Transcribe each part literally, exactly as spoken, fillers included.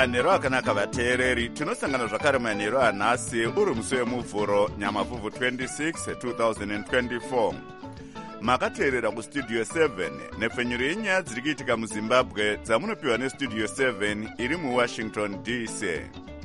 manhero akanaka vateereri, tinosangana zvakare manhero anhasi uri musi wemuvhuro nyamavhuvhu twenty-six twenty twenty-four. Makateerera kustudio seven nepfenyuro yenyaya dziri kuitika muzimbabwe dzamunopiwa nestudio seven iri muwashington D C.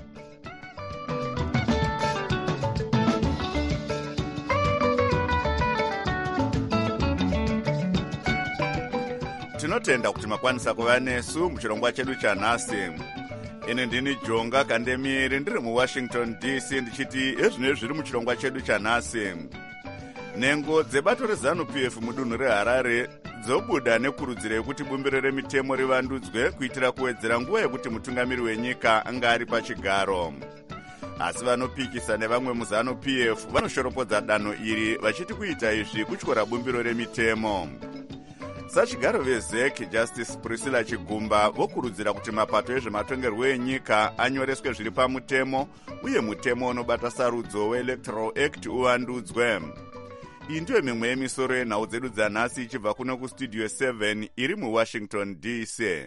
Tinotenda kuti makwanisa kuva nesu muchirongwa chedu chanhasi. Ine ndini Jonga Kandemiri ndiri muwashington D C ndichiti ezvinezvi zviri muchirongwa chedu chanhasi. Nhengo dzebato reZANU-P F mudunhu reHarare dzobuda nekurudziro yekuti bumbiro remitemo rivandudzwe kuitira kuwedzera nguva yekuti mutungamiri wenyika anga ari pachigaro. Asi vanopikisa nevamwe muZANU-P F vanoshoropodza danho iri vachiti kuita izvi kutyora bumbiro remitemo. Sachigaro veZ E C Justice Priscilla Chigumba vokurudzira kuti mapato ezvematongerwo enyika anyoreswe zviri pamutemo uye mutemo unobata sarudzo weElectoral Act uvandudzwe. Iyi ndiyo mimwe yemisoro yenhau dzedu dzanhasi ichibva kuno kustudio seven iri muwashington D C.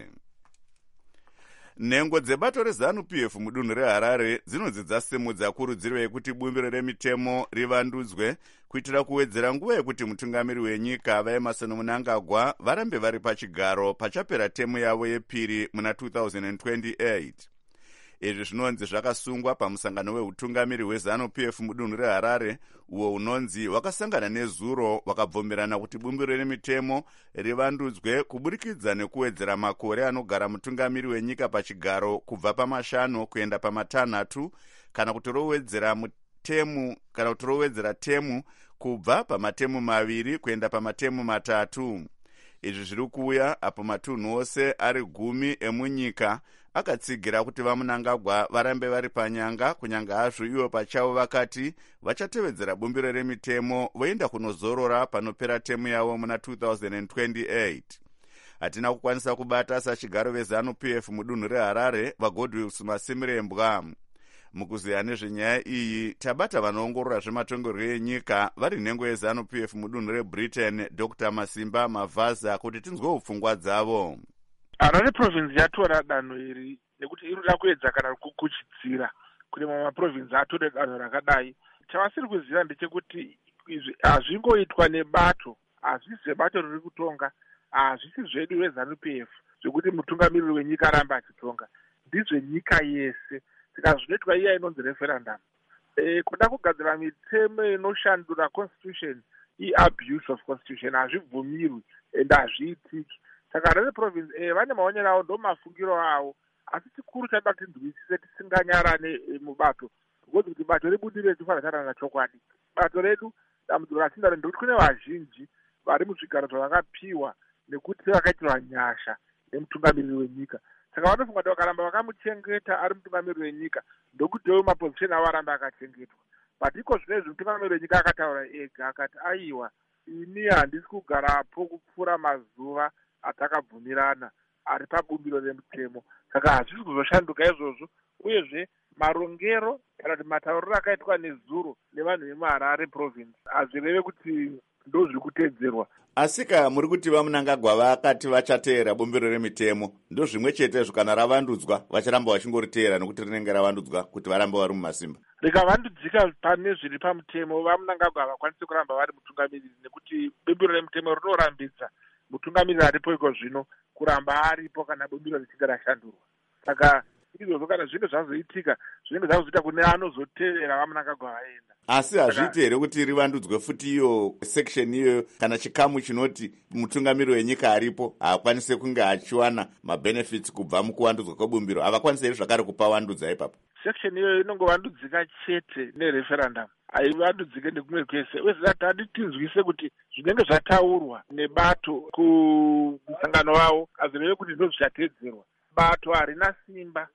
Nhengo dzebato reZANU-P F mudunhu reHarare dzinonzi dzasimudza kurudziro yekuti bumbiro remitemo rivandudzwe kuitira kuwedzera nguva yekuti mutungamiri wenyika vaEmmerson Mnangagwa varambe vari pachigaro pachapera temu yavo yepiri muna two thousand twenty-eight. Izvi zvinonzi zvakasungwa pamusangano weutungamiri hweZANU-P F mudunhu reHarare uwo unonzi wakasangana nezuro wakabvumirana kuti bumbiro remitemo rivandudzwe kuburikidza nekuwedzera makore anogara mutungamiri wenyika pachigaro kubva pamashanu kuenda pamatanhatu kana kuti rowedzera mutemu kana kuti rowedzera temu kubva pamatemu maviri kuenda pamatemu matatu. Izvi zviri kuuya apo matunhu ose ari gumi emunyika akatsigira kuti vaMnangagwa varambe vari panyanga kunyanga hazvo ivo pachavo vakati vachatevedzera bumbiro remitemo voenda kunozorora panopera temu yavo muna two thousand twenty-eight. Hatina kukwanisa kubata sachigaro veZANU-P F mudunhu reHarare vaGodwill Masimurembwa. Mukuziya nezvenyaya iyi tabata vanoongorora zvematongerwo enyika vari nhengo yeZANU-P F mudunhu reBritain Doctor Masimba Mavhaza kuti tinzwewo pfungwa dzavo. Harare province yatora danho iri nekuti inoda kuedza kana kukuchidzira kuti mamwe maprovince atore danho rakadai. Chavasiri kuziva ndechekuti izvi hazvingoitwa nebato, hazvisi bato riri kutonga, hazvisi zvedu veZANU-P F zvekuti mutungamiriri wenyika aramba achitonga, ndizve nyika yese. Saka zvinoitwa iya inonzi referendum. E, kuda kugadzira mitemo inoshandura constitution i-abuse of constitution hazvibvumirwi ende hazviitiki. Saka Harare province e, vane maonero avo ndo mafungiro avo, asi chikuru chada tinzwisise tisinganyarane e, mubato ngokuti kuti bato rebudire tifanira taurana chokwadi. Bato redu dambudziko ratinaro ndekuti kune vazhinji vari muzvigaro zvavakapiwa nekuti vakaitirwa nyasha nemutungamiriri wenyika. Saka vanofunga kuti vakaramba vakamuchengeta ari mutungamiriri wenyika ndokuti mapozisheni avo aramba akachengetwa. But iko zvinezvi mutungamiriri wenyika akataura ega akati aiwa ini handisi kugarapo kupfuura mazuva atakabvumirana ari pabumbiro remutemo. Saka hazvisi kuzoshanduka izvozvo, uyezve marongero kana kuti matauriro akaitwa nezuro nevanhu vemuHarare province hazvireve kuti ndo zviri kutedzerwa. Asika muri kuti vaMnangagwa vakati vachateera bumbiro remitemo ndo zvimwe chetezvo kana ravandudzwa vacharamba vachingoriteera nekuti rinenge ravandudzwa kuti varambe vari mumasimba. Rikavandudzika pane zviri pamutemo vaMnangagwa havakwanisi kuramba vari mutungamiriri nekuti bumbiro remutemo rinorambidza mutungamiriri aripo iko zvino kuramba aripo kana bumbiro richinge rashandurwa. Saka izvozvo kana zvinhu zvazoitika zvinenge zvakuzoita kune anozoteera vaMnangagwa vaenda. Asi hazviiti here kuti rivandudzwe futi iyo section iyo kana chikamu chinoti mutungamiriri wenyika aripo haakwanise kunge achiwana mabenefits kubva mukuvandudzwa kwebumbiro, havakwanise here zvakare kupa wandudza ipapo? Section iyo inongovandudzika chete nereferendum, haivandudzike nekumwe kwese. Wese tadi tinzwise kuti zvinenge zvataurwa nebato kumusangano wavo hazvireve kuti ndo zvichatedzerwa. Bato harina simba.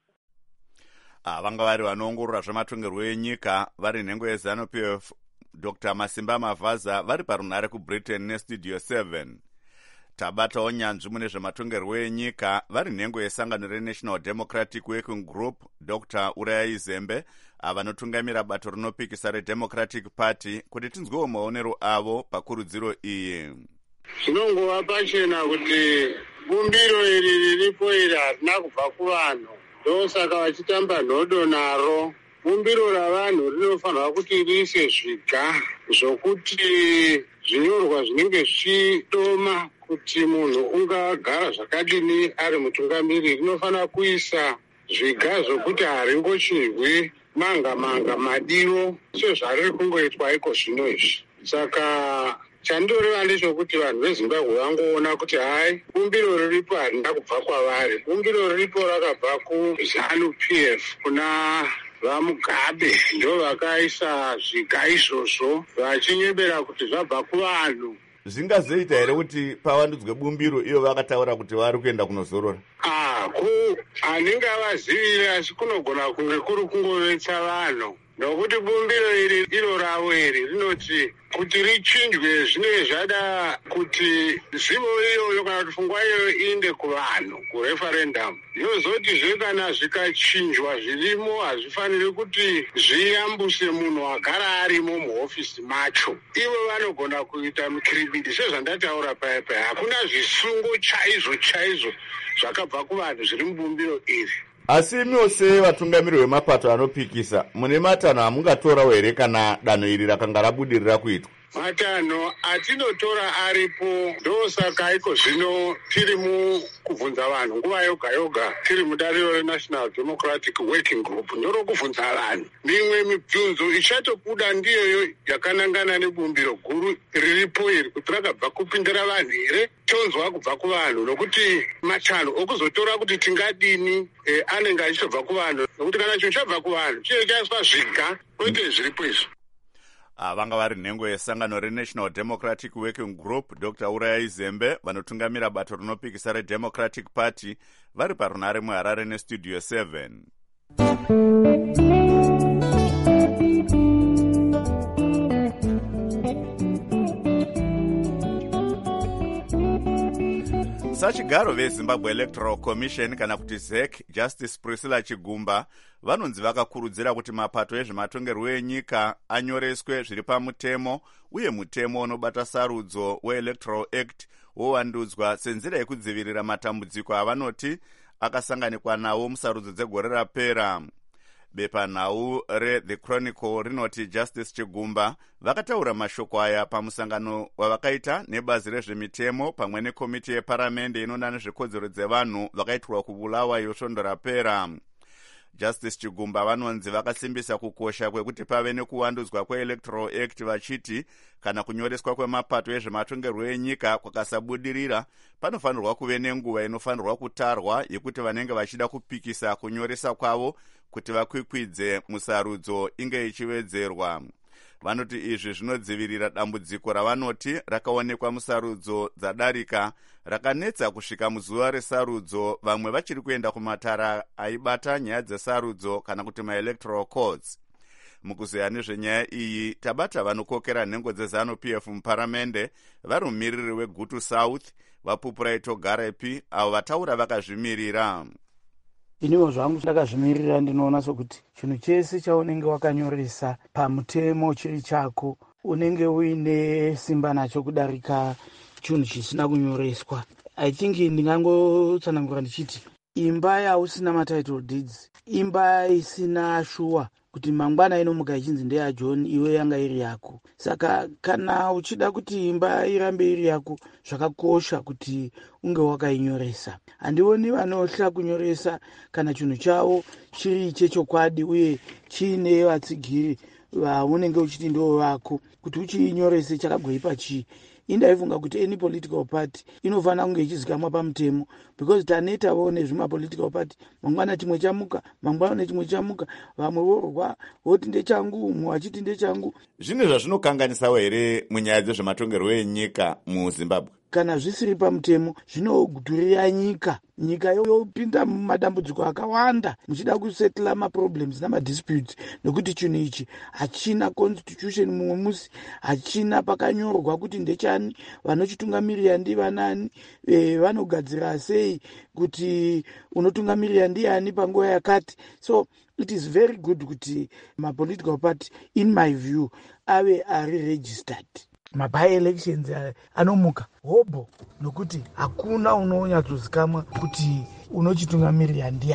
Ah, vanga vari vanoongorora zvematongerwo enyika vari nhengo yeZANU-P F Doctor Masimba Mavhaza vari parunhare kuBritain nestudio seven. Tabatawo nyanzvi mune zvematongerwo enyika vari nhengo yesangano reNational Democratic Working Group Doctor Urayai Zembe avanotungamira bato rinopikisa reDemocratic Party kuti tinzwewo maonero avo pakurudziro iyi. Zvinongova pachena kuti bumbiro iri riripo iri harina kubva kuvanhu ndosaka vachitamba nhodo naro. Bumbiro ravanhu rinofanirwa kuti riise zviga zvokuti zvinyorwa zvinenge zvichidoma kuti munhu ungagara zvakadini ari mutungamiriri. Rinofanira kuisa zviga zvokuti haringochirwi manga manga madiro sezvariri kungoitwa iko zvino izvi. Saka chandoreva ndechekuti vanhu veZimbabwe vangoona kuti hai bumbiro riripo harina kubva kwavari. Bumbiro riripo rakabva kuZANU P F kuna vaMugabe, ndo vakaisa zviga izvozvo vachinyebera kuti zvabva kuvanhu. Zvingazoita here kuti pavandudzwe bumbiro iyo vakataura kuti vari kuenda kunozorora? Ah, ku anenge avazivira asi kunogona kunge kuri kungovetsa vanhu. Nokuti bumbiro iri iro ravo iri rinoti kuti richinjwe zvinenge zvada kuti zivo iyoyo kana kuti pfungwa iyoyo iinde kuvanhu kureferendum. Yozotizve kana zvikachinjwa zvirimo hazvifaniri kuti zviyambuse munhu agara arimo muhofisi macho. Ivo vanogona kuita mikiribidi sezvandataura paya paya. Hakuna zvisungo chaizvo chaizvo zvakabva kuvanhu zviri mubumbiro iri. Asi imiwo sevatungamiriri vemapato anopikisa, mune matanho amungatora here kana danho iri rakanga rabudirira kuitwa? Matanho atinotora aripo, ndosaka iko zvino tiri mukubvunza vanhu nguva yoga yoga tiri mudariro reNational Democratic Working Group ndorokubvunza vanhu. Mimwe mibvunzo ichatobuda ndiyoyo yakanangana nebumbiro guru riripo iri kuti rakabva kupindira vanhu here, tonzwa kubva kuvanhu, nokuti matanho okuzotora kuti tingadini eh, anenge achitobva kuvanhu, nokuti kana chinhu chabva kuvanhu chino chaiswa zviga kwete zviripo izvo. Vanga vari nhengo yesangano reNational Democratic Working Group Doctor Uraya Izembe vanotungamira bato rinopikisa reDemocratic Party vari parunare muHarare neStudio seven. Sachigaro veZimbabwe Electoral Commission kana kuti Z E C Justice Priscilla Chigumba vanonzi vakakurudzira kuti mapato ezvematongerwo enyika anyoreswe zviri pamutemo uye mutemo unobata sarudzo weElectoral Act wovandudzwa senzira yekudzivirira matambudziko avanoti akasanganikwa nawo musarudzo dzegore rapera. Bepanhau reThe Chronicle rinoti Justice Chigumba vakataura mashoko aya pamusangano wavakaita nebazi rezvemitemo pamwe nekomiti yeparamende inoona nezvekodzero dzevanhu vakaitirwa kubulawa iyo svondo rapera. Justice Chigumba vanonzi vakasimbisa kukosha kwekuti pave nekuwandudzwa kweElectoral Act vachiti kana kunyoreswa kwemapato ezvematongerwo enyika kwakasabudirira panofanirwa kuve nenguva inofanirwa kutarwa yekuti vanenge vachida kupikisa kunyoresa kwavo kuti vakwikwidze musarudzo inge ichiwedzerwa. Vanoti izvi zvinodzivirira dambudziko ravanoti rakaonekwa musarudzo dzadarika rakanetsa kusvika muzuva resarudzo vamwe vachiri kuenda kumatara aibata nyaya dzesarudzo kana kuti maelectoral courts. Mukuzeya nezvenyaya iyi tabata vanokokera nhengo dzeZANU P F muparamende vari mumiriri weGutu South vaPupuraito Garepi avo vataura vakazvimirira. Iniwo zvangu ndakazvimirira ndinoona sokuti chinhu chese chaunenge wakanyoresa pamutemo chiri chako unenge uine simba nacho kudarika chinhu chisina kunyoreswa. I think ndingangotsanangura ndichiti imba yausina matitle deeds, imba isina shuwa kuti mangwana inomuka ichinzi ndeyaJohn iwe yanga iri yako. Saka kana uchida kuti imba irambe iri yako zvakakosha kuti unge wakainyoresa. Handioni vanohla kunyoresa kana chinhu chavo chiri chechokwadi uye chiine vatsigiri vaunenge uchiti ndo vako kuti uchiinyorese chakagoipa chii. Indaifunga kuti any political party inofanira kunge ichizikamwa pamutemo because tanetawo nezvimapolitical party mangwana chimwe chamuka mangwana chimwe chamuka vamwe vorwa voti ndechangu mumwe achiti ndechangu. Zvine zvazvinokanganisawo here munyaya dzezvematongerwo enyika muZimbabwe? Kana zvisiri pamutemo zvinodhurira nyika. Nyika yopinda mumadambudziko akawanda muchida kusettle maproblems namadisputes nokuti chinhu ichi hachina constitution mumwe musi, hachina pakanyorwa kuti ndechani, vanochitungamirira ndivanani, e, vanogadzira sei kuti unotungamirira ndiani panguva yakati. So it is very good kuti mapolitical party in my view ave ari registered. Maby-elections anomuka hobo nokuti hakuna unonyatsozikamwa kuti unochitungamirira ndiani.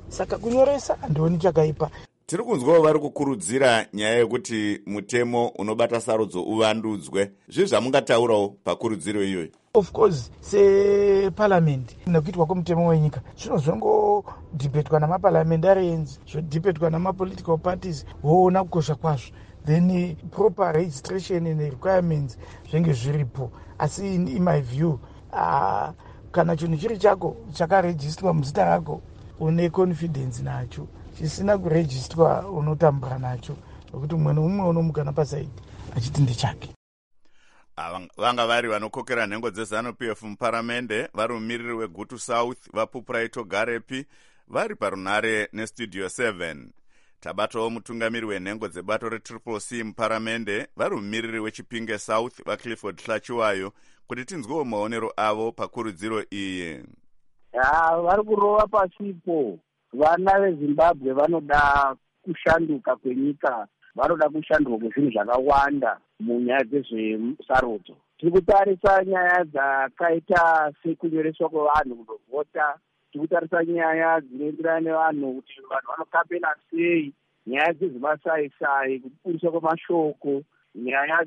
saka kunyoresa handioni chakaipa. Tiri kunzwawo vari kukurudzira nyaya yekuti mutemo unobata sarudzo uvandudzwe. Zvii zvamungataurawo pakurudziro iyoyo? Of course, separliament nekuitwa kwemutemo wenyika zvinozongodhibhetwa namaparliamentarians, zvodhibhetwa namapolitical parties, voona kukosha kwazvo, then proper registration and requirements zvenge zviripo. Asi in my view, uh, kana chinhu chiri chako chakarejistwa muzita rako une confidence nacho, chisina kurejistwa unotambura nacho, nokuti umwe neumwe unomuka napasaidi achiti ndechake. Vanga vari vanokokera nhengo dzeZANU-P F muparamende vari mumiriri weGutu South vaPupraito Garepi vari parunhare nestudio seven. Tabatawo mutungamiri wenhengo dzebato reTriple C muparamende vari mumiriri weChipinge South vaClifford Hlachiwayo kuti tinzwewo maonero avo pakurudziro iyi. Vari kurova pasipo. Vana veZimbabwe vanoda kushanduka kwenyika, vanoda kushanduka kwezvinhu zvakawanda munyaya dzezvesarudzo. Tiri kutarisa nyaya dzakaita sekunyoreswa kwevanhu kundovhota, tiri kutarisa nyaya dzinoenderana nevanhu kuti vanhu vanokapena sei, nyaya dzezvemasaisai, kupurisa kwemashoko, nyaya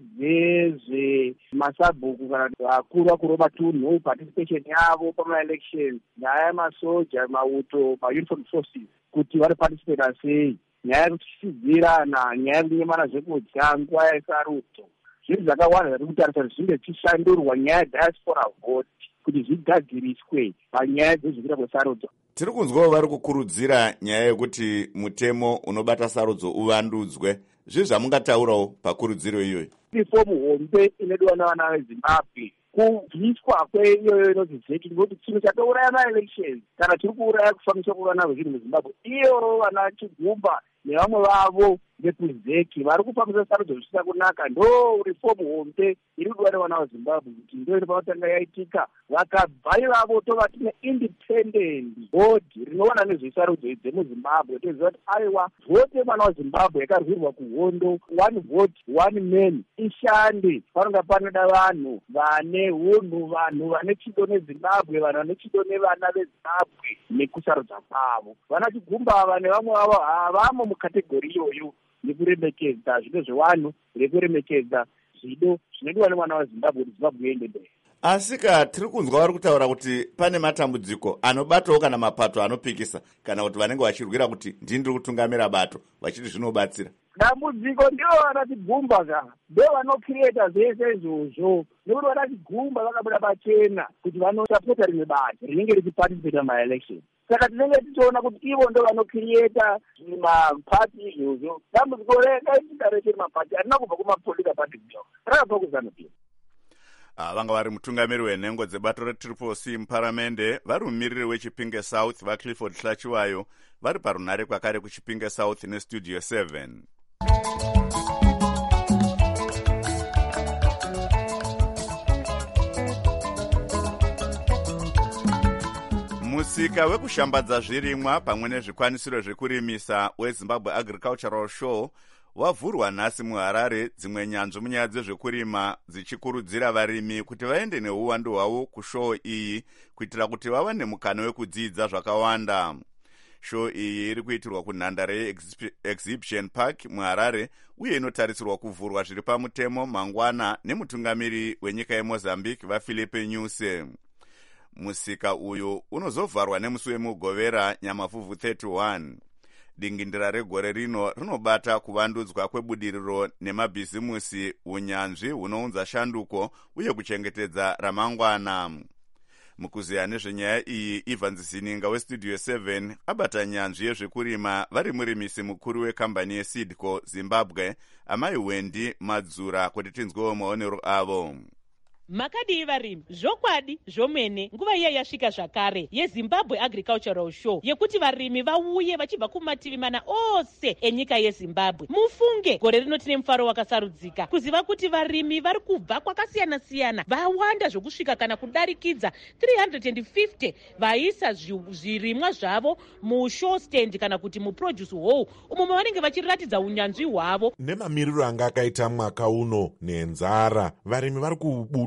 dzezvemasabhuku kana vakuru vakuru vematunhu, participation yavo pamaelections, nyaya yemasoja, mauto, mauniformed forces, kuti vari participate sei, nyaya yekuchidzirana, nyaya yekunyemana zvekudya nguva yesarudzo. Zvinhu zvakawanda zviri kutarisa kuti zvinge zvichishandurwa nyaya yediaspora vote kuti zvigadziriswe panyaya dzezvekuita kwesarudzo. Tiri kunzwawo vari kukurudzira nyaya yekuti mutemo unobata sarudzo uvandudzwe. Zvii zvamungataurawo pakurudziro iyoyo? Rifomu hombe inodiwa navana veZimbabwe kubviswa kweiyoyo inonzi zeki, ngekuti chinhu chatouraya maelections kana chiri kuuraya kufambiswa kwevana vezvinhu muZimbabwe iyo vana Chigumba nevamwe vavo vekuzeki vari kufambisa sarudzo zvisina kunaka. Ndo rifomu hombe iri kudiwa nevana veZimbabwe kuti ndo inofanotanga yaitika, vakabva ivavo tova tine independent board rinoona nezvesarudzo idzi muZimbabwe. Toziva kuti aiwa vote mwana weZimbabwe yakarwirwa kuhondo, one vote one man, ishande. Panonga panoda vanhu vane hunhu, vanhu vane chido neZimbabwe, vanhu vane chido nevana veZimbabwe nekusarudza kwavo. Vana Chigumba ava nevamwe vavo havamo mukategori iyoyo yekuremekedza zvido zvevanhu, rekuremekedza zvido zvinodiwa nemwana weZimbabwe kuti Zimbabwe iende mberi. Asika tiri kunzwa vari kutaura kuti pane matambudziko anobatawo kana mapato anopikisa kana kuti vanenge vachirwira kuti ndini ndiri kutungamira bato vachiti zvinobatsira. Dambudziko ndivo vana Chigumba ka, ndo vanokireta zvese izvozvo, nekuti vana Chigumba vakabuda pachena kuti vanosapota rimwe bato rinenge richiparticipate mumaelection. Saka tinenge tichiona kuti ivo ndo vanokireta mapati izvozvo. Dambudziko rakaita recheri mapati harina kubva kumapolitical party dzavo, rakabva kuZANU-P F. Ah, vanga vari mutungamiri wenhengo dzebato reTriple C muparamende vari mumiriri weChipinge South vaClifford Hlachiwayo vari parunhare kwakare kuChipinge South nestudio seven. Musika wekushambadza zvirimwa pamwe nezvikwanisiro zvekurimisa weZimbabwe Agricultural Show wavhurwa nhasi muHarare, dzimwe nyanzvi munyaya dzezvekurima dzichikurudzira varimi kuti vaende neuwandu hwavo kushow iyi kuitira kuti vawane mukana wekudzidza zvakawanda. Show iyi iri kuitirwa kunhandare yeExhibition Park muHarare uye inotarisirwa kuvhurwa zviri pamutemo mangwana nemutungamiri wenyika yeMozambique vaPhilippe Nyusi. Musika uyu unozovharwa nemusi wemugovera Nyamavhuvhu thirty-one. Dingindira regore rino rinobata kuvandudzwa kwebudiriro nemabhizimusi, unyanzvi hunounza shanduko uye kuchengetedza ramangwana. Mukuziya nezvenyaya iyi, Ivan Zininga westudio seven abata nyanzvi yezvekurima vari murimisi mukuru wekambani yeSeedco Zimbabwe, Amai Wendy Madzura, kuti tinzwewo maonero avo. Makadii varimi, zvokwadi zvomene nguva iya yasvika zvakare yeZimbabwe Agricultural Show yekuti varimi vauye vachibva kumativi mana ose enyika yeZimbabwe. Mufunge, gore rino tine mufaro wakasarudzika kuziva kuti varimi vari kubva kwakasiyana siyana vawanda zvokusvika kana kudarikidza three hundred fifty vaisa zvirimwa zvavo mushow stand kana kuti muproduce hall umo mavanenge vachiratidza unyanzvi hwavo. Nemamiriro anga akaita mwaka uno nenzara, varimi vari kubuda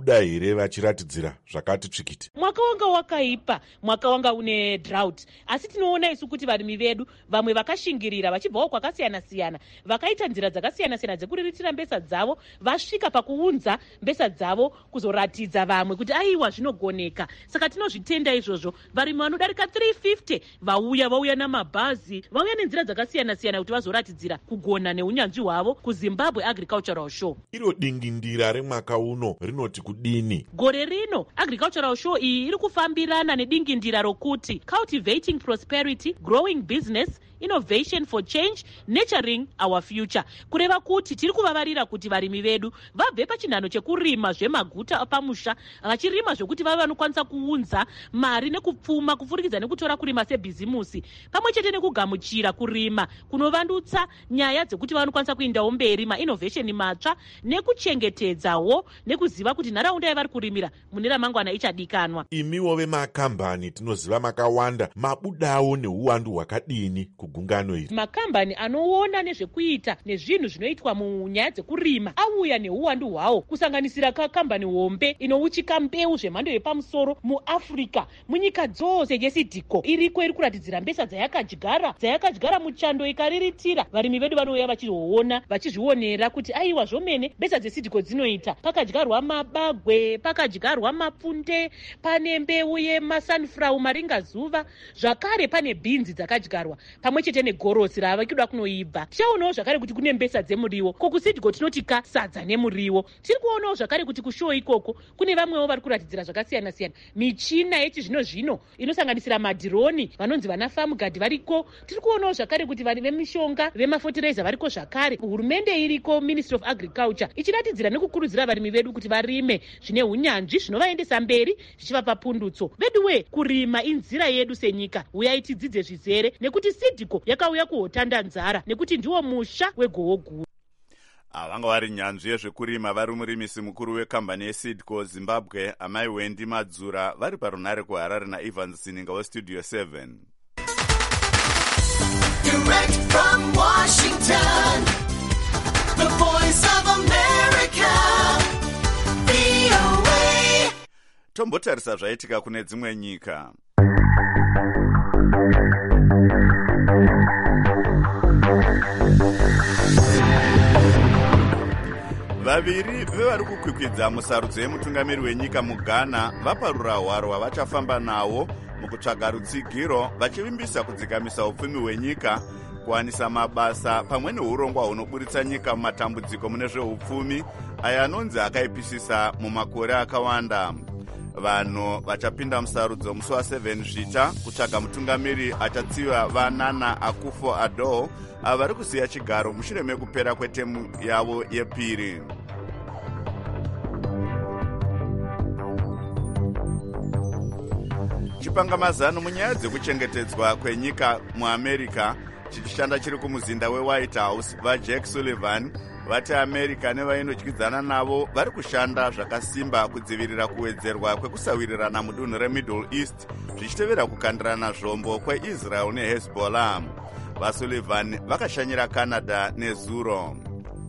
vabuda here vachiratidzira zvakati tsvikiti? Mwaka wanga wakaipa, mwaka wanga une drought, asi tinoona isu kuti varimi vedu vamwe vakashingirira vachibvawo kwakasiyana siyana, vakaita nzira dzakasiyana siyana dzekuriritira mbesa dzavo, vasvika pakuunza mbesa dzavo kuzoratidza vamwe kuti aiwa zvinogoneka. Saka tinozvitenda izvozvo. Varimi vanodarika three fifty vauya vauya namabhazi, vauya nenzira dzakasiyana siyana kuti vazoratidzira kugona neunyanzvi hwavo kuZimbabwe Agricultural Show. Iro dingindira remwaka uno rinoti kudini? Gore rino Agricultural Show iyi iri kufambirana nedingindira rokuti cultivating prosperity, growing business, innovation for change, nurturing our future. Kureva kuti tiri kuvavarira kuti varimi vedu vabve pachinhano chekurima zvemaguta pamusha, vachirima zvokuti vave vanokwanisa kuunza mari nekupfuma kupfurikidza nekutora kurima sebhizimusi, pamwe chete nekugamuchira kurima kunovandutsa nyaya dzekuti vanokwanisa kuindawo mberi mainnovation matsva nekuchengetedzawo nekuziva kuti nharaunda yavari kurimira mune ramangwana ichadikanwa. Imiwo vemakambani tinoziva makawanda, mabudawo neuwandu hwakadini kugungano iri? Makambani anoona nezvekuita nezvinhu zvinoitwa munyaya dzekurima auya neuwandu hwawo, kusanganisira kambani hombe inouchika mbeu zvemhando yepamusoro muAfrica, munyika dzose yesidhiko iriko iri kuratidzira mbesa dzayakadyara dzayakadyara muchando ikariritira. Varimi vedu vanouya vachizoona vachizvionera kuti aiwa zvomene mbesa dzesidhiko dzinoita. Pakadyarwa mabagwe, pakadyarwa mapfunde, pane mbeu yemasunflower maringazuva, zvakare pane bhinzi dzakadyarwa pamwe chete negorosi rava kuda kunoibva. Tichaonawo zvakare kuti kune mbesa dzemuriwo. Kokusidhiko tinotika sadza nemuriwo. Tiri kuonawo zvakare kuti kushow ikoko kune vamwewo vari kuratidzira zvakasiyana siyana. Michina yechizvino zvino inosanganisira madhironi, vanonzi vana farm guard variko. Tiri kuonawo zvakare kuti vari vemishonga, vemafertilizer variko zvakare. Hurumende iriko, Ministry of Agriculture, ichiratidzira nekukurudzira varimi vedu kuti varime zvine unyanzvi zvinovaendesa mberi zvichivapa pundutso. Veduwe, kurima inzira yedu senyika. Uyai tidzidze zvizere nekuti sidhiko yakauya kuhotanda nzara nekuti ndiwo musha wegowo guru. Vanga vari nyanzvi yezvekurima vari murimisi mukuru wekambani yesidco Zimbabwe, amai Wendy Madzura, vari parunare kuHarare naEvans Sininga weStudio seven. Direct from Washington, the voice of America, V O A. Tombotarisa zvaitika kune dzimwe nyika. Vaviri vevari kukwikwidza musarudzo yemutungamiri wenyika muGhana vaparura hwaro hwavachafamba nawo mukutsvaga rutsigiro, vachivimbisa kudzikamisa upfumi hwenyika, kuwanisa mabasa pamwe neurongwa hunoburitsa nyika mumatambudziko mune zveupfumi aya anonzi akaipisisa mumakore akawanda. Vanhu vachapinda musarudzo musi waseven zvita kutsvaga mutungamiri achatsiva vaNana Akufo-Addo ava vari kusiya chigaro mushure mekupera kwetemu yavo yepiri. Chipangamazano munyaya dzekuchengetedzwa kwenyika muAmerica chichishanda chiri kumuzinda weWhite House, vaJack Sullivan vati America nevainodyidzana navo vari kushanda zvakasimba kudzivirira kuwedzerwa kwekusawirirana mudunhu reMiddle East zvichitevera kukandirana zvombo kweIsrael neHezbollah. VaSullivan vakashanyira Canada nezuro.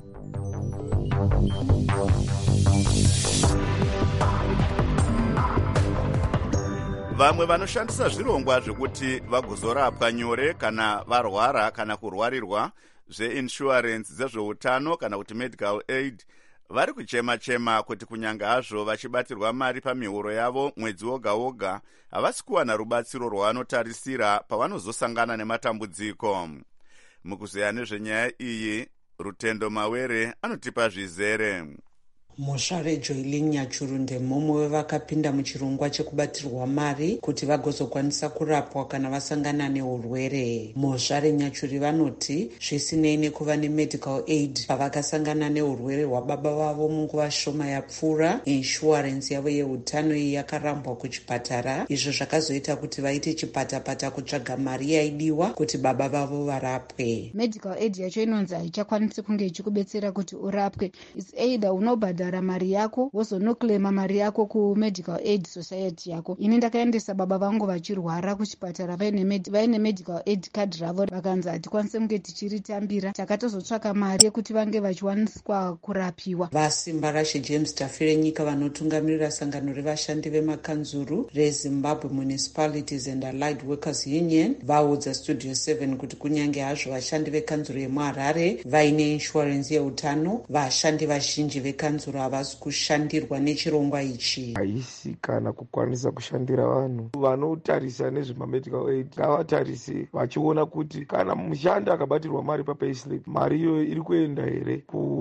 Vamwe vanoshandisa zvirongwa zvekuti vagozorapwa nyore kana varwara kana kurwarirwa zveinsurance dzezveutano kana kuti medical aid vari kuchema-chema kuti kunyange hazvo vachibatirwa mari pamihoro yavo mwedzi woga woga havasi kuwana rubatsiro rwavanotarisira pavanozosangana nematambudziko. Mukuzeya nezvenyaya iyi, Rutendo Mawere anotipa zvizere. Moshare Joiling Nyachurunde, mumwe wevakapinda muchirongwa chekubatirwa mari kuti vagozokwanisa kurapwa kana vasangana neurwere. Moshare Nyachuri vanoti zvisinei nekuva nemedical aid pavakasangana neurwere hwababa vavo munguva shoma yapfuura, insurance yavo yeutano iyi yakarambwa kuchipatara, izvo zvakazoita kuti vaite chipatapata kutsvaga mari yaidiwa kuti baba vavo varapwe. Medical aid yacho inonzi haichakwanisi kunge ichikubetsera kuti urapwe. It's either unobhadhara wobhadhara mari yako wozonoklema mari yako kumedical aid society yako. Ini ndakaendesa baba vangu vachirwara kuchipatara vaine med, vaine medical aid card ravo, vakanzi hatikwanise kunge tichiritambira. Takatozotsvaka mari yekuti vange vachiwaniswa kurapiwa. Vasimba Rashe James Tafire nyika vanotungamirira sangano revashandi vemakanzuru reZimbabwe Municipalities and Allied Workers Union vaudza Studio seven kuti kunyange hazvo vashandi vekanzuru yemuHarare vaine inshurenzi yeutano, vashandi vazhinji vekanzuru havasi kushandirwa nechirongwa ichi. Haisi kana kukwanisa kushandira vanhu vanotarisa nezvemamedical aid ngavatarise vachiona kuti kana mushandi akabatirwa mari papayslip mari iyoyo iri kuenda here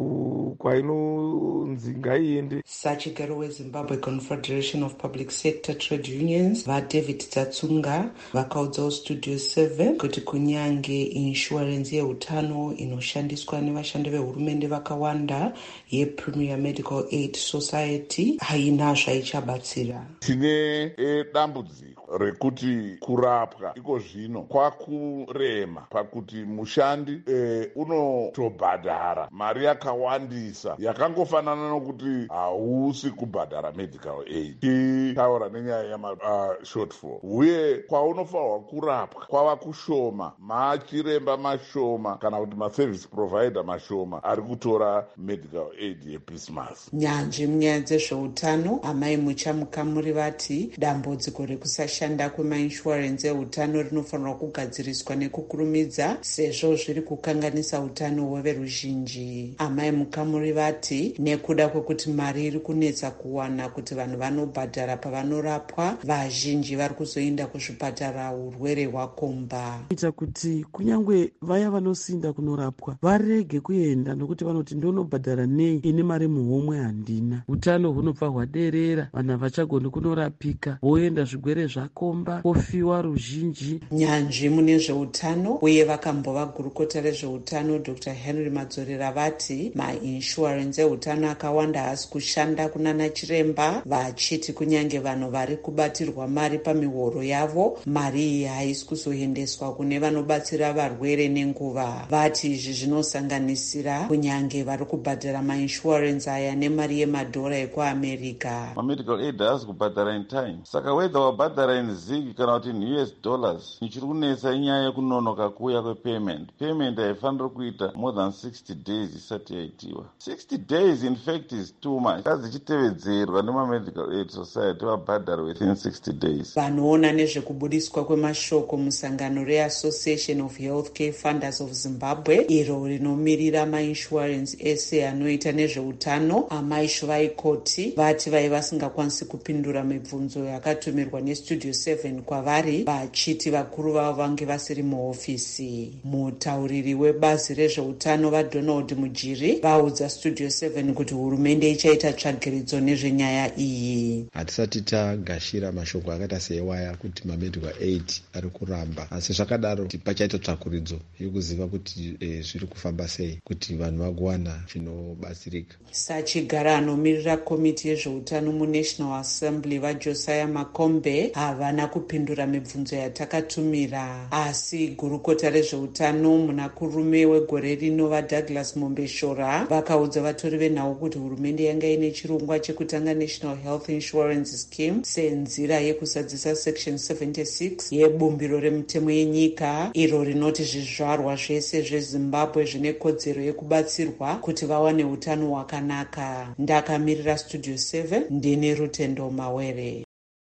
kwainonzi ngaiende. Sachigaro weZimbabwe Confederation of Public Sector Trade Unions vaDavid Tsatsunga vakaudzawo Studio seven kuti kunyange inshurenzi yeutano inoshandiswa nevashandi vehurumende vakawanda yePremier Medical Aid Society haina zvaichabatsira. Tine e, dambudziko rekuti kurapwa iko zvino kwakurema pakuti mushandi e, unotobhadhara mari yakawandisa yakangofanana nokuti hausi kubhadhara medical aid. Titaura nenyaya yama uh, shortfall uye kwaunofanirwa kurapwa kwava kushoma, machiremba mashoma kana kuti maservice provider mashoma ari kutora medical aid yeChristmas. Nyanzvi munyaya dzezveutano amai muchamukamuri vati dambudziko rekusashanda kwemainsurance eutano rinofanirwa kugadziriswa nekukurumidza sezvo zviri kukanganisa utano hweveruzhinji. Amai mukamuri vati nekuda kwekuti mari iri kunetsa kuwana kuti vanhu vanobhadhara pavanorapwa, vazhinji vari kuzoenda kuzvipatara urwere hwakomba. Ita kuti kunyangwe vaya vanosinda kunorapwa varege kuenda nokuti vanoti ndonobhadhara nei ine mari muhomwe handina. Utano hunobva hwaderera, vanhu havachagoni kunorapika, voenda zvigwere zvakomba, vofiwa ruzhinji. Nyanzvi mune zveutano uye vakambova gurukota rezveutano Doctor Henry Madzorera vati mainsurance eutano akawanda haasi kushanda kunana chiremba, vachiti kunyange vanhu vari kubatirwa mari pamihoro yavo, mari iyi haisi kuzoendeswa kune vanobatsira varwere nenguva. Vati izvi zvinosanganisira kunyange vari kubhadhara mainsurance aya nemari yemadhora ekuAmerica. Medical aid haasi kubhadhara in time, saka whether wabhadhara in zig kana kuti in U S dollars, ichiri kunetsa inyaya yekunonoka kuuya kwepayment. Payment haifaniri kuita more than sixty days isati yaitiwa. sixty days in fact is too much. Kadzichitevedzerwa nemamedical aid society vabhadhara within sixty days. Vanoona nezvekubudiswa kwemashoko musangano reAssociation of Healthcare Funders of Zimbabwe iro rinomirira mainsurance ese anoita nezveutano amai Shuvai Koti vati vai vasingakwanisi kupindura mibvunzo yakatumirwa neStudio seven kwavari, vachiti vakuru vavo vange vasiri muhofisi. Mutauriri webazi rezveutano vaDonald Mujiri vaudza Studio seven kuti hurumende ichaita tsvagiridzo nezvenyaya iyi. Hatisati tagashira mashoko akaita seiwaya kuti mamedical aid ari kuramba, asi zvakadaro pachaita tsvakuridzo yekuziva kuti e, zviri kufamba sei kuti vanhu vagowana zvinobatsirika. Sachigara anomirira komiti yezveutano muNational Assembly vaJosiah Makombe havana kupindura mibvunzo yatakatumira, asi gurukota rezveutano munakurume wegore rino vaDouglas Mombeshora vakaudza vatori venhau kuti hurumende yanga ine chirongwa chekutanga National Health Insurance Scheme senzira yekusadzisa section seventy-six yebumbiro remutemo yenyika iro rinoti zvizvarwa zvese zveZimbabwe zvine kodzero yekubatsirwa kuti vawane utano hwakanaka. Ndakamirira Studio seven ndine Rutendo Mawere.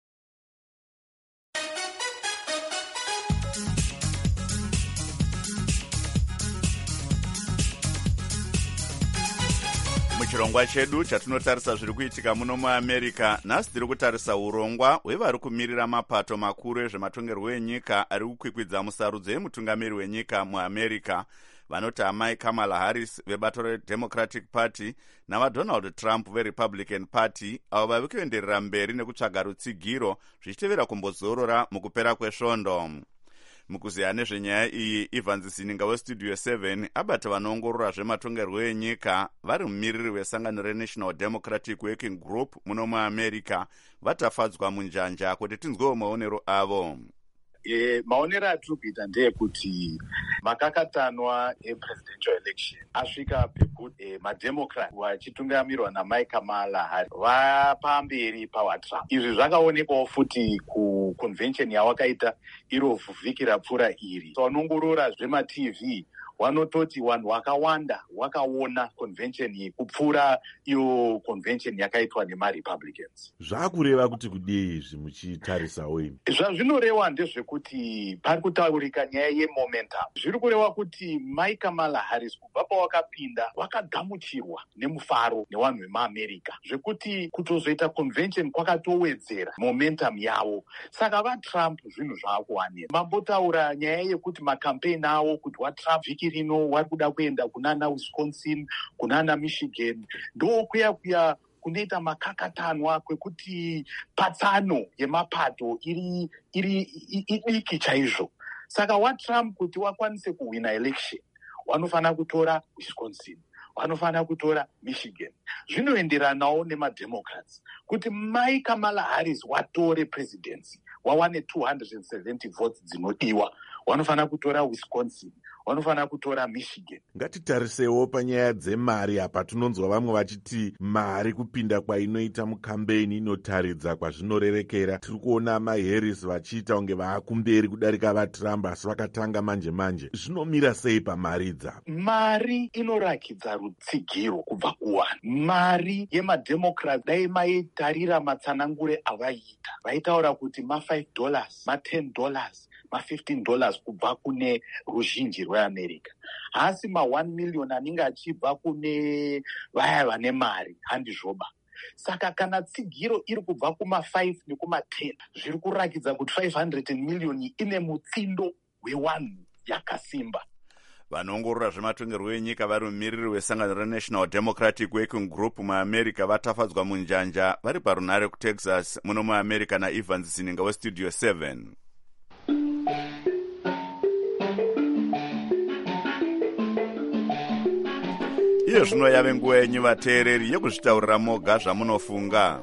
Muchirongwa chedu chatinotarisa zviri kuitika muno muAmerica, nhasi tiri kutarisa urongwa hwevari kumirira mapato makuru ezvematongerwo enyika ari kukwikwidza musarudzo yemutungamiri wenyika muAmerica, vanoti amai Kamala Harris vebato reDemocratic Party navaDonald Trump veRepublican Party, avo vavi kuenderera mberi nekutsvaga rutsigiro zvichitevera kumbozorora mukupera kwesvondo. Mukuziya nezvenyaya iyi, Ivan Zininga weStudio seven abata vanoongorora zvematongerwo enyika vari mumiriri wesangano reNational Democratic Working Group muno muAmerica vatafadzwa munjanja kuti tinzwewo maonero avo. E, maonero atiri kuita ndeyekuti makakatanwa epresidential election asvika pekuti e, mademocrat vachitungamirirwa namike kamala harris vapamberi pawatrump. Izvi zvakaonekwawo futi kuconvention yawakaita iro vhiki rapfuura iri. So vanongorora zvematv vanototi vanhu vakawanda vakaona convention iyi kupfuura iyo convention yakaitwa nemarepublicans. Zvakureva kuti kudii izvi muchitarisawo imi? Zvazvinoreva ndezvekuti pari kutaurika nyaya yemomentum. Zviri kureva kuti Mike Kamala Harris kubva pawakapinda wakagamuchirwa nemufaro nevanhu vemuamerica, zvekuti kutozoita convention kwakatowedzera momentum yavo. Saka vaTrump zvinhu zvaakuwanira. Mambotaura nyaya yekuti makampeni avo kuti waTrump vhiki rino vari kuda kuenda kunana Wisconsin, kunana Michigan, ndo kuya kuya kunoita makakatanwa kwekuti patsano yemapato iri iri idiki chaizvo. Saka waTrump kuti wakwanise kuwina election wanofanira kutora Wisconsin, wanofanira kutora Michigan. Zvinoenderanawo nemademocrats kuti Mike Kamala Harris watore presidency wawane two hundred seventy votes dzinodiwa, wanofanira kutora Wisconsin, wanofanira kutora Michigan. Ngatitarisewo panyaya dzemari apa. Tinonzwa vamwe vachiti mari kupinda kwainoita mukambeni inotaridza kwazvinorerekera. Tiri kuona maHarris vachiita kunge vaakumberi kudarika vaTrump asi vakatanga manje manje. Zvinomira sei pamari idza? Mari inorakidza rutsigiro kubva kuvanhu. Mari yemademocrats dai maitarira matsanangure avaiita, vaitaura kuti ma five dollars, ma ten dollars, ma fifteen dollars kubva kune ruzhinji rweAmerica. Asi ma one million anenge achibva kune vaya vane mari handizvoba. Saka kana tsigiro iri kubva kuma five nekuma ten, zviri kurakidza kuti five hundred million ine mutsindo wewanhu yakasimba. Vanoongorora zvematongerwo enyika vari mumiriri wesangano reNational Democratic Working Group muAmerica vatafadzwa munjanja vari parunhare kuTexas muno muAmerica naEvans Sininga weStudio seven. Iyo zvino yave nguva yenyu vateereri yekuzvitaurira moga zvamunofunga.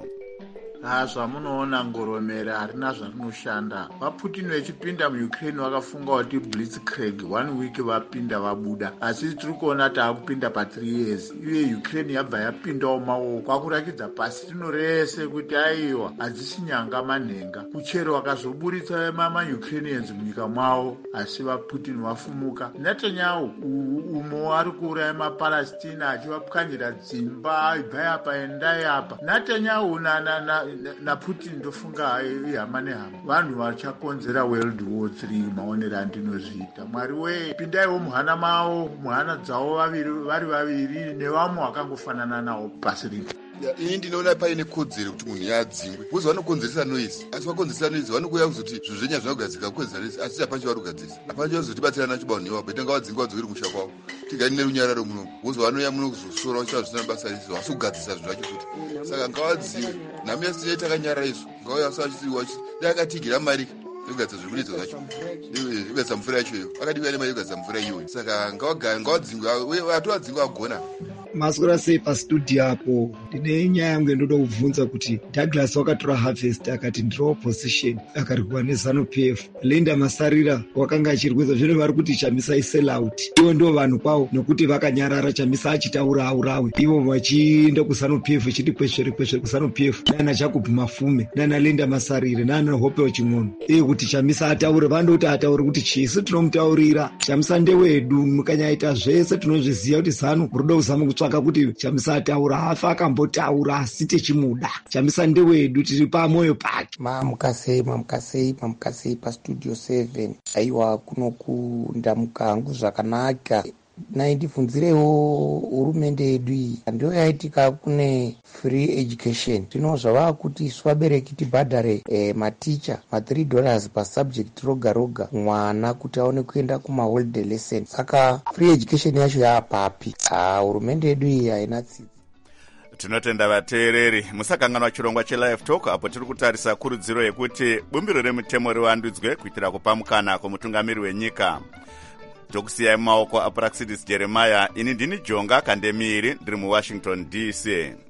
Ha zvamunoona ngoromera harina zvarinoshanda. VaPutin vachipinda muUkraine vakafunga kuti blitzkrieg one week vapinda vabuda, asi tiri kuona taakupinda pa three years. Iye Ukraine yabva yapindawo maoko kwakurakidza pasi rino rese kuti aiwa hadzisi nyanga manhenga. Kuchero vakazoburitsa mama-Ukrainians munyika mwavo, asi vaPutin vafumuka. Netanyahu umo ari kuuraya maPalestina achivapwanyira dzimba, ibva yapa endai apa. Netanyahu na na na naPutin ndofunga ihama nehama. Vanhu vachakonzera World War three maonero andinozviita. Mwari wee, pindaiwo muhana mavo, muhana dzavo vaviri vari vaviri nevamwe vakangofanana nawo pasi rino. Ini ndinoona paine kodzero kuti munhu yadzingwe. Bozi vanokonzeresa noise. Asi vakonzeresa noise vanokuya kuzoti zvinhu zvenya zvinogadzika kukonzeresa noise, asi hapacho vari kugadzirisa. Hapacho vazotibatsira nacho banhu ivavo. Betanga vadzingwa vadzokere kumusha kwavo. Tigari nerunyararo muno. Bozi vanoya muno kuzosora vachita zvisina basa riso. Vasi kugadzirisa zvinhu zvacho futi. Saka ngavadziwe. Nhamo yasi yatakanyara isu. Ngauya vasa vachisiwa vachi. Dai akatigira mari yogadzira zvirikuridza zvacho. Yogadzira mvura yacho iyo. Akadiwa nemari yogadzira mvura iyoyo. Saka ngavadzingwa uye vatovadzingwa vagona. Maswera sei pastudio apo. Ndine nyaya yangu ndoda kubvunza kuti Douglas wakatora Harvest akati ndiro opposition akarikuwa neZanu-P F. Linda Masarira wakanga achirwedza zvino vari kuti Chamisa isell out. Ivo ndo vanhu kwavo nokuti vakanyarara Chamisa achitaura aurawe. Ivo vachienda kuZanu-P F chiti kweshere kweshere kuZanu-P F. Nana Jacob Mafume, nana Linda Masarira, nana Hope Waching'ono. Iye kuti Chamisa ataure vandoti ataure kuti chisu tinomutaurira. Chamisa ndewedu mukanyaita zvese tinozviziva kuti Zanu rudo kuzama kutsvaka kuti Chamisa ataura hafa akambotaura asi tichimuda. Chamisa ndewedu tiri pamoyo pake. Mamukasei mamukasei mamukasei paStudio seven. Aiwa kunoku ndamukangu zvakanaka. Naindibvunzirewo hurumende yedu iyi ndiyo yaitika kune free education. Zvino zvava kuti swabereki tibhadhare eh, maticha ma three dollars pa subject roga roga mwana kuti aone kuenda kuma holiday lesson. Saka free education yacho yapapi. Ah, hurumende yedu iyi haina tsitsi. Tinotenda vateereri musakanganwa chirongwa cheLive Talk apo tiri kutarisa kurudziro yekuti bumbiro remutemo rivandudzwe kuitira kupa mukana kumutungamiri wenyika. Tokusiyai mumaoko aPraxidis Jeremiah. Ini ndini Jonga Kandemiri ndiri muWashington D C.